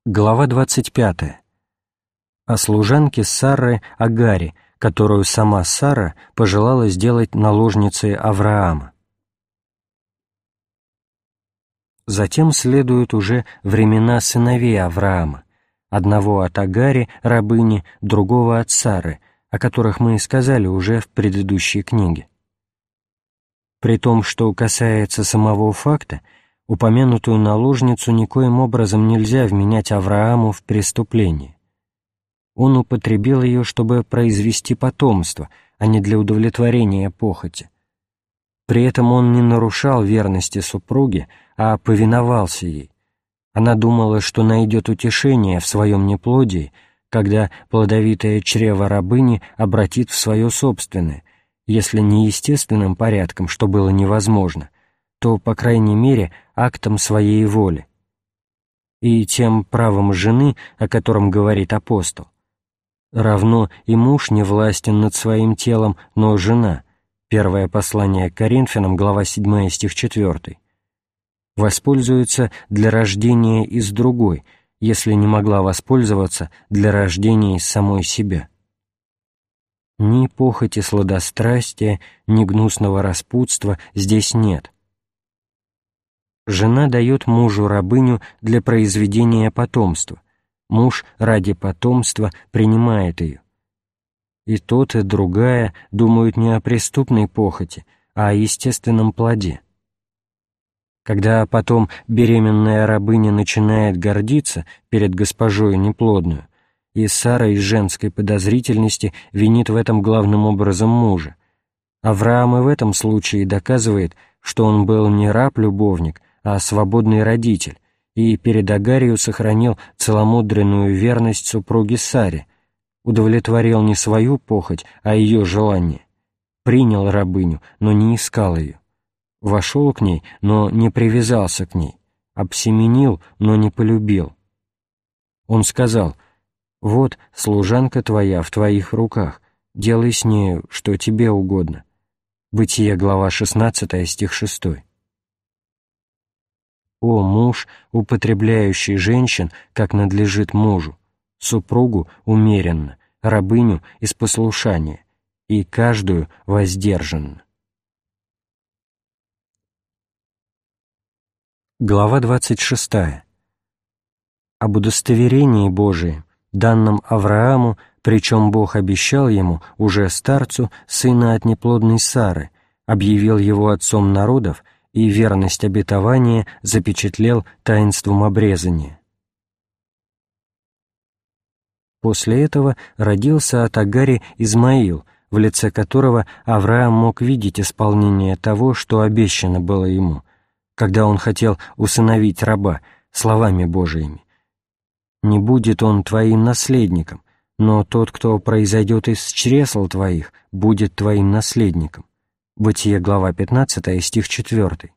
Глава 25. О служанке Сары Агаре, которую сама Сара пожелала сделать наложницей Авраама. Затем следуют уже времена сыновей Авраама, одного от Агари, рабыни, другого от Сары, о которых мы и сказали уже в предыдущей книге. При том, что касается самого факта, упомянутую наложницу никоим образом нельзя вменять Аврааму в преступление. Он употребил ее, чтобы произвести потомство, а не для удовлетворения похоти. При этом он не нарушал верности супруге, а повиновался ей. Она думала, что найдет утешение в своем неплодии, когда плодовитое чрево рабыни обратит в свое собственное, если не естественным порядком, что было невозможно, то, по крайней мере, актом своей воли. И тем правом жены, о котором говорит апостол. Равно и муж не властен над своим телом, но жена. Первое послание к Коринфянам, глава 7, стих 4. Воспользуется для рождения из другой, если не могла воспользоваться для рождения из самой себя. Ни похоти сладострастия, ни гнусного распутства здесь нет. Жена дает мужу рабыню для произведения потомства, муж ради потомства принимает ее. И тот, и другая думают не о преступной похоти, а о естественном плоде. Когда потом беременная рабыня начинает гордиться перед госпожою неплодную, и Сара из женской подозрительности винит в этом главным образом мужа, Авраам и в этом случае доказывает, что он был не раб-любовник, а свободный родитель, и перед Агарью сохранил целомудренную верность супруге Саре, удовлетворил не свою похоть, а ее желание, принял рабыню, но не искал ее, вошел к ней, но не привязался к ней, обсеменил, но не полюбил. Он сказал: «Вот служанка твоя в твоих руках, делай с нею, что тебе угодно». Бытие, глава 16, стих 6. «О муж, употребляющий женщин, как надлежит мужу, супругу умеренно, рабыню из послушания, и каждую воздержанно». Глава 26. Об удостоверении Божием, данном Аврааму, причем Бог обещал ему, уже старцу, сына от неплодной Сары, объявил его отцом народов и верность обетования запечатлел таинством обрезания. После этого родился от Агари Измаил, в лице которого Авраам мог видеть исполнение того, что обещано было ему, когда он хотел усыновить раба словами Божиими: «Не будет он твоим наследником, но тот, кто произойдет из чресл твоих, будет твоим наследником». Бытие, глава 15, стих 4.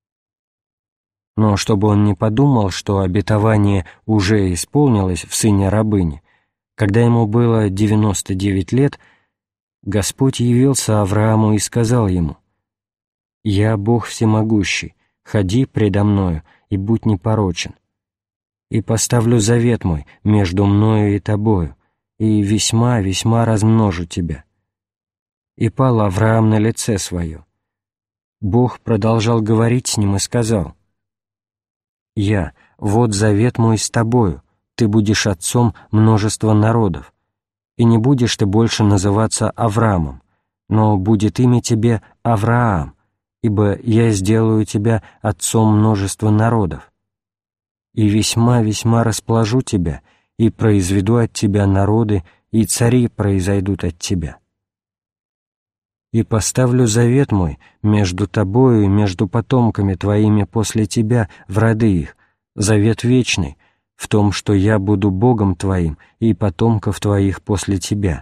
Но чтобы он не подумал, что обетование уже исполнилось в сыне рабыни, когда ему было 99 лет, Господь явился Аврааму и сказал ему: «Я Бог всемогущий, ходи предо мною и будь непорочен. И поставлю завет мой между мною и тобою, и весьма, весьма размножу тебя». И пал Авраам на лице свое. Бог продолжал говорить с ним и сказал: «Я, вот завет мой с тобою, ты будешь отцом множества народов, и не будешь ты больше называться Авраамом, но будет имя тебе Авраам, ибо я сделаю тебя отцом множества народов. И весьма, весьма расположу тебя, и произведу от тебя народы, и цари произойдут от тебя. И поставлю завет мой между тобою и между потомками твоими после тебя в роды их, завет вечный, в том, что я буду Богом твоим и потомков твоих после тебя.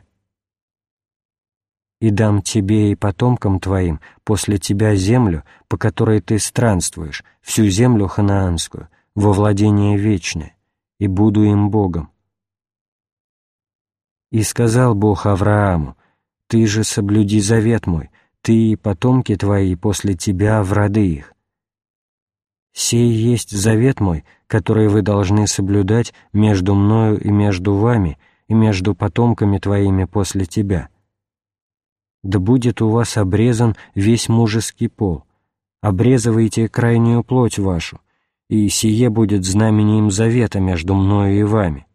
И дам тебе и потомкам твоим после тебя землю, по которой ты странствуешь, всю землю ханаанскую, во владение вечное, и буду им Богом». И сказал Бог Аврааму: «Ты же соблюди завет мой, ты и потомки твои после тебя в роды их. Сей есть завет мой, которые вы должны соблюдать между мною и между вами, и между потомками твоими после тебя. Да будет у вас обрезан весь мужеский пол, обрезывайте крайнюю плоть вашу, и сие будет знамением завета между мною и вами.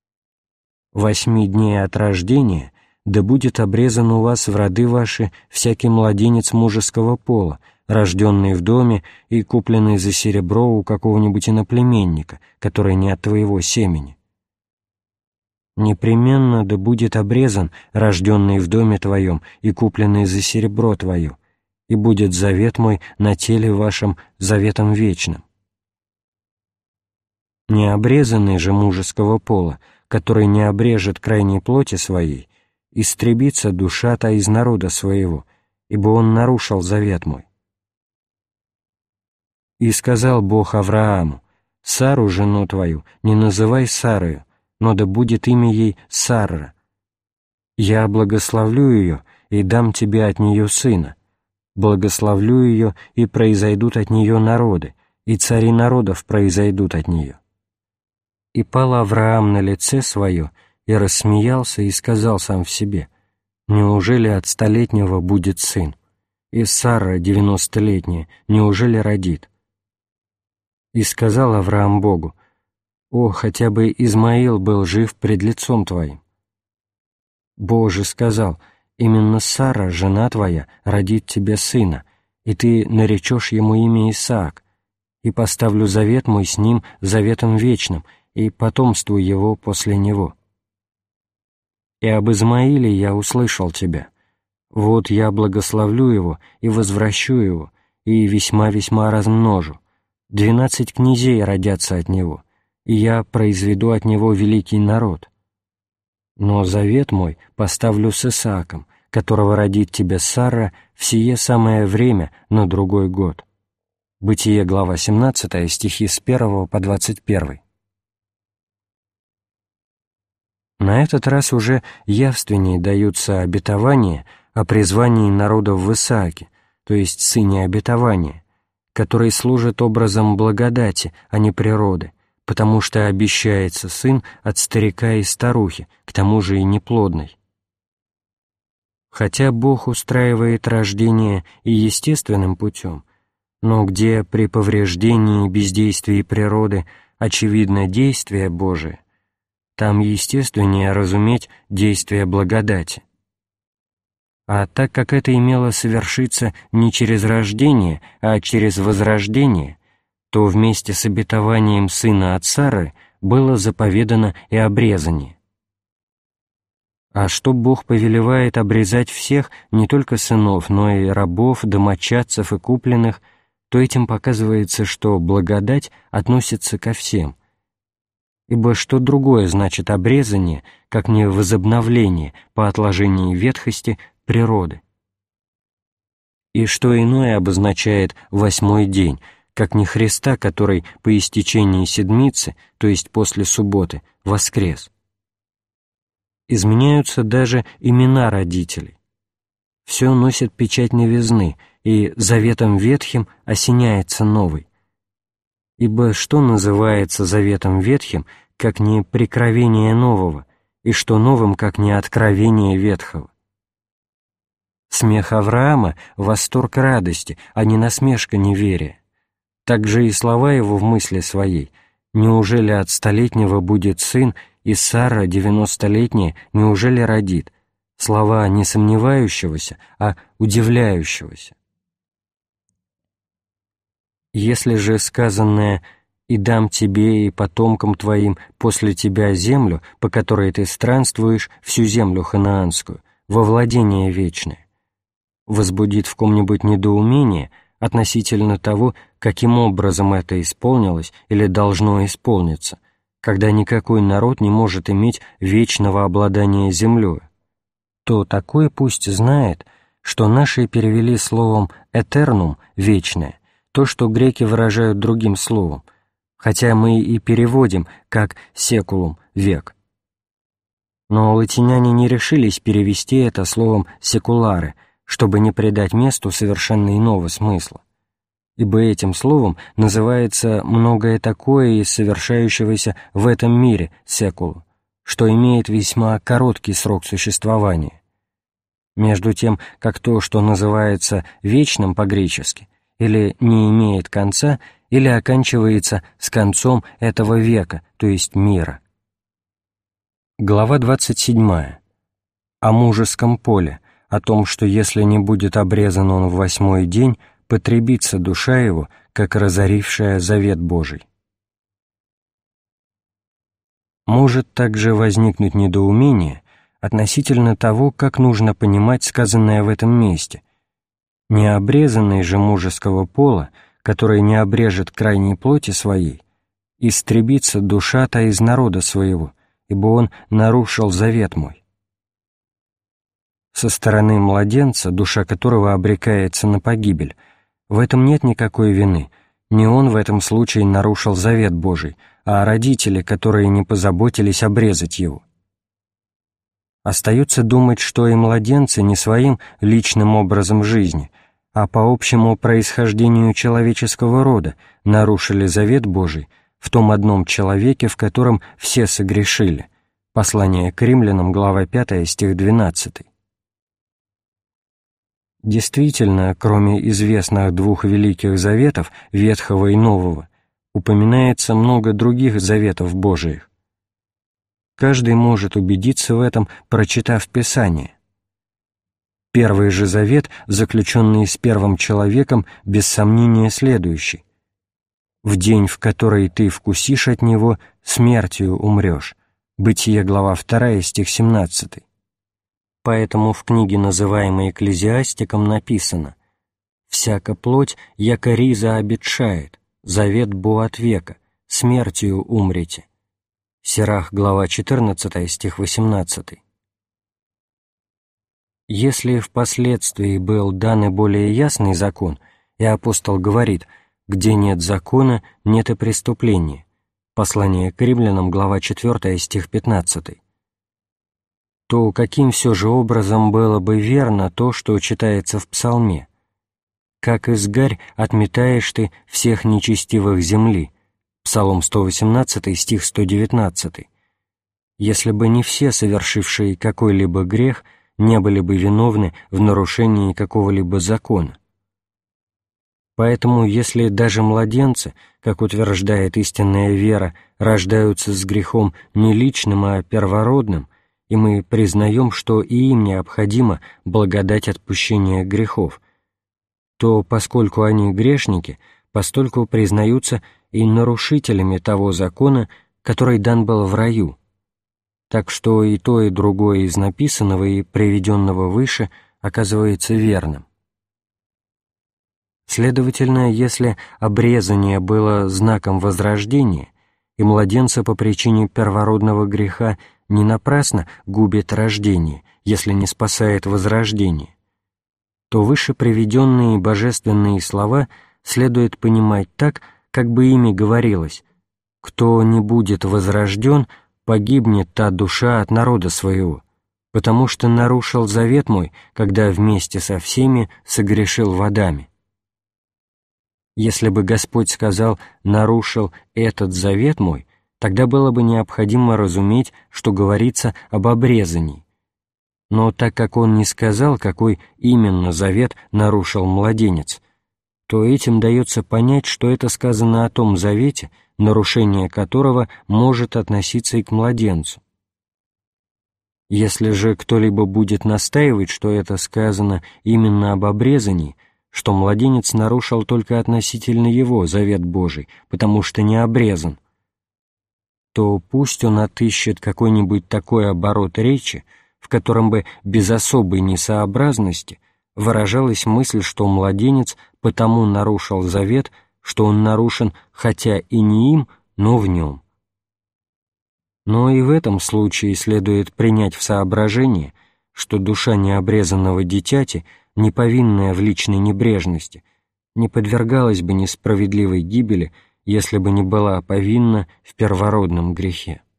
8 дней от рождения да будет обрезан у вас в роды ваши всякий младенец мужеского пола, рожденный в доме и купленный за серебро у какого-нибудь иноплеменника, который не от твоего семени. Непременно да будет обрезан рожденный в доме твоем и купленный за серебро твое, и будет завет мой на теле вашем заветом вечным. Необрезанный же мужеского пола, который не обрежет крайней плоти своей, истребится душа та из народа своего, ибо он нарушил завет мой. И сказал Бог Аврааму: Сару, жену твою, не называй Сарою, но да будет имя ей Сарра. Я благословлю ее и дам тебе от нее сына. Благословлю ее, и произойдут от нее народы, и цари народов произойдут от нее. И пал Авраам на лице свое, и рассмеялся, и сказал сам в себе: неужели от 100-летнего будет сын? И Сарра 90-летняя, неужели родит? И сказал Авраам Богу: «О, хотя бы Измаил был жив пред лицом твоим». Боже сказал: «Именно Сара, жена твоя, родит тебе сына, и ты наречешь ему имя Исаак, и поставлю завет мой с ним заветом вечным, и потомству его после него. И об Измаиле я услышал тебя. Вот я благословлю его и возвращу его, и весьма-весьма размножу. 12 князей родятся от него, и я произведу от него великий народ. Но завет мой поставлю с Исааком, которого родит тебе Сара в сие самое время на другой год». Бытие, глава 17, стихи с 1 по 21. На этот раз уже явственнее даются обетования о призвании народов в Исааке, то есть сыне обетования, который служит образом благодати, а не природы, потому что обещается сын от старика и старухи, к тому же и неплодной. Хотя Бог устраивает рождение и естественным путем, но где при повреждении и бездействии природы очевидно действие Божие, там естественнее разуметь действие благодати. А так как это имело совершиться не через рождение, а через возрождение, то вместе с обетованием сына от Сары было заповедано и обрезание. А что Бог повелевает обрезать всех, не только сынов, но и рабов, домочадцев и купленных, то этим показывается, что благодать относится ко всем. Ибо что другое значит обрезание, как не возобновление по отложении ветхости природы? И что иное обозначает 8-й день, как не Христа, который по истечении седмицы, то есть после субботы, воскрес? Изменяются даже имена родителей. Все носит печать новизны, и заветом ветхим осеняется новый. Ибо что называется заветом ветхим, как не прикровение нового, и что новым, как не откровение ветхого? Смех Авраама — восторг радости, а не насмешка неверия. Так же и слова его в мысли своей: «Неужели от 100-летнего будет сын, и Сара, 90-летняя, неужели родит?» Слова не сомневающегося, а удивляющегося. Если же сказанное «и дам тебе и потомкам твоим после тебя землю, по которой ты странствуешь, всю землю ханаанскую, во владение вечное», возбудит в ком-нибудь недоумение относительно того, каким образом это исполнилось или должно исполниться, когда никакой народ не может иметь вечного обладания землею, то такой пусть знает, что наши перевели словом «этернум» — «вечное», то, что греки выражают другим словом, хотя мы и переводим как «секулум» — «век». Но латиняне не решились перевести это словом «секуларе», чтобы не придать месту совершенно иного смысла. ибо этим словом называется многое такое из совершающегося в этом мире секулу, что имеет весьма короткий срок существования. Между тем, как то, что называется вечным по-гречески, или не имеет конца, или оканчивается с концом этого века, то есть мира. Глава 27. О мужеском поле, о том, что если не будет обрезан он в 8-й день, потребится душа его, как разорившая завет Божий. Может также возникнуть недоумение относительно того, как нужно понимать сказанное в этом месте. Необрезанный же мужеского пола, который не обрежет крайней плоти своей, истребится душа-то из народа своего, ибо он нарушил завет мой. Со стороны младенца, душа которого обрекается на погибель, в этом нет никакой вины, не он в этом случае нарушил завет Божий, а родители, которые не позаботились обрезать его. Остается думать, что и младенцы не своим личным образом жизни, а по общему происхождению человеческого рода нарушили завет Божий в том одном человеке, в котором все согрешили. Послание к Римлянам, глава 5, стих 12. Действительно, кроме известных двух великих заветов, Ветхого и Нового, упоминается много других заветов Божиих. Каждый может убедиться в этом, прочитав Писание. Первый же завет, заключенный с первым человеком, без сомнения следующий: «В день, в который ты вкусишь от него, смертью умрешь». Бытие, глава 2, стих 17. Поэтому в книге, называемой Экклезиастиком, написано: «Всяка плоть, яко риза обетшает, завет бо от века, смертью умрете». Сирах, глава 14, стих 18. Если впоследствии был дан и более ясный закон, и апостол говорит: «Где нет закона, нет и преступления», Послание к Римлянам, глава 4, стих 15, то каким все же образом было бы верно то, что читается в Псалме: «Как изгарь отметаешь ты всех нечестивых земли», Псалом 118, стих 119, если бы не все, совершившие какой-либо грех, не были бы виновны в нарушении какого-либо закона. Поэтому, если даже младенцы, как утверждает истинная вера, рождаются с грехом не личным, а первородным, и мы признаем, что и им необходима благодать отпущения грехов, то, поскольку они грешники, постольку признаются и нарушителями того закона, который дан был в раю. Так что и то, и другое из написанного и приведенного выше оказывается верным. Следовательно, если обрезание было знаком возрождения, и младенца по причине первородного греха не напрасно губит рождение, если не спасает возрождение, то выше приведенные божественные слова следует понимать так, как бы ими говорилось: «Кто не будет возрожден, погибнет та душа от народа своего, потому что нарушил завет мой, когда вместе со всеми согрешил в Адаме». Если бы Господь сказал «нарушил этот завет мой», тогда было бы необходимо разуметь, что говорится об обрезании. Но так как Он не сказал, какой именно завет нарушил младенец, то этим дается понять, что это сказано о том завете, нарушение которого может относиться и к младенцу. Если же кто-либо будет настаивать, что это сказано именно об обрезании, что младенец нарушил только относительно его завет Божий, потому что не обрезан, то пусть он отыщет какой-нибудь такой оборот речи, в котором бы без особой несообразности выражалась мысль, что младенец потому нарушил завет, что он нарушен хотя и не им, но в нем. Но и в этом случае следует принять в соображение, что душа необрезанного дитяти, не повинная в личной небрежности, не подвергалась бы несправедливой гибели, если бы не была повинна в первородном грехе.